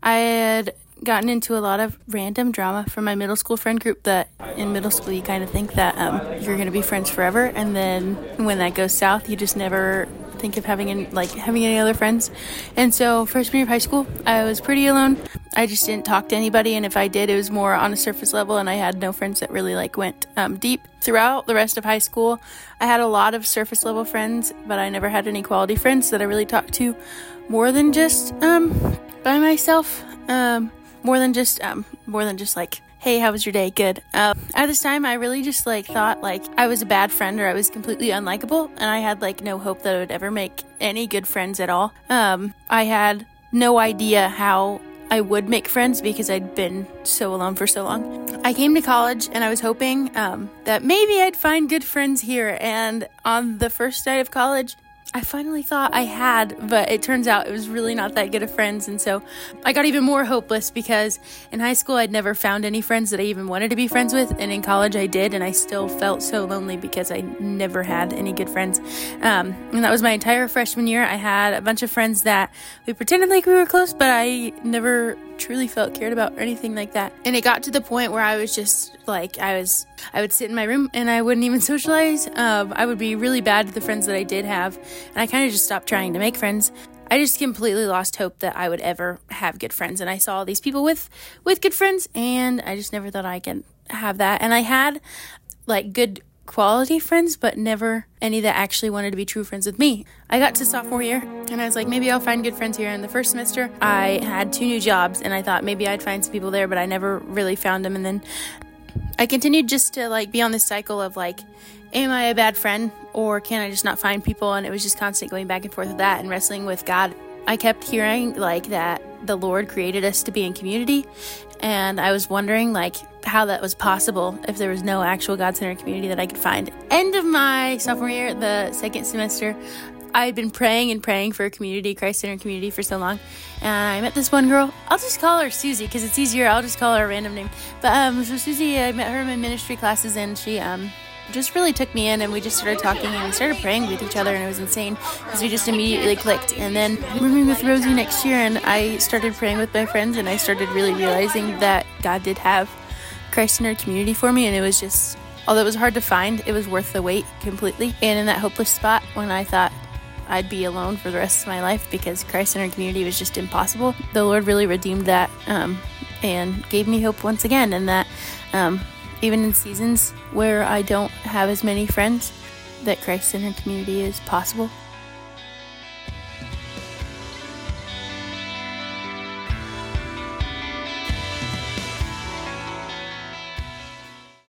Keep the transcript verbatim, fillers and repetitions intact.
I had gotten into a lot of random drama from my middle school friend group that in middle school you kind of think that um, you're going to be friends forever, and then when that goes south you just never think of having any, like having any other friends. And so freshman year of high school I was pretty alone. I just didn't talk to anybody, and if I did it was more on a surface level, and I had no friends that really like went um, deep. Throughout the rest of high school I had a lot of surface level friends, but I never had any quality friends that I really talked to more than just um, by myself. Um, More than just, um, more than just like, hey, how was your day? Good. Uh, at this time, I really just like thought like I was a bad friend or I was completely unlikable, and I had like no hope that I would ever make any good friends at all. Um, I had no idea how I would make friends because I'd been so alone for so long. I came to college and I was hoping um, that maybe I'd find good friends here. And on the first night of college, I finally thought I had, but it turns out it was really not that good of friends. And so I got even more hopeless because in high school I'd never found any friends that I even wanted to be friends with. And in college I did, and I still felt so lonely because I never had any good friends. Um, and that was my entire freshman year. I had a bunch of friends that we pretended like we were close, but I never truly felt cared about or anything like that. And it got to the point where I was just like, I was, I would sit in my room and I wouldn't even socialize. Um, I would be really bad to the friends that I did have. And I kind of just stopped trying to make friends. I just completely lost hope that I would ever have good friends. And I saw all these people with, with good friends, and I just never thought I could have that. And I had like good quality friends, but never any that actually wanted to be true friends with me. I got to sophomore year and I was like, maybe I'll find good friends here. In the first semester, I had two new jobs and I thought maybe I'd find some people there, but I never really found them. And then I continued just to like be on this cycle of like, am I a bad friend or can I just not find people? And it was just constant going back and forth with that and wrestling with God. I kept hearing like that the Lord created us to be in community, and I was wondering like how that was possible if there was no actual God-centered community that I could find. End of my sophomore year, the second semester, I had been praying and praying for a community, Christ-centered community, for so long, and I met this one girl. I'll just call her Susie because it's easier. I'll just call her a random name. But um, so Susie, I met her in my ministry classes, and she um. just really took me in, and we just started talking and we started praying with each other, and it was insane because we just immediately clicked. And then moving with Rosie next year, and I started praying with my friends, and I started really realizing that God did have Christ in our community for me, and it was just, although it was hard to find, it was worth the wait completely. And in that hopeless spot when I thought I'd be alone for the rest of my life because Christ in our community was just impossible, the Lord really redeemed that um, and gave me hope once again, and that um, even in seasons where I don't have as many friends, that Christ-centered community is possible.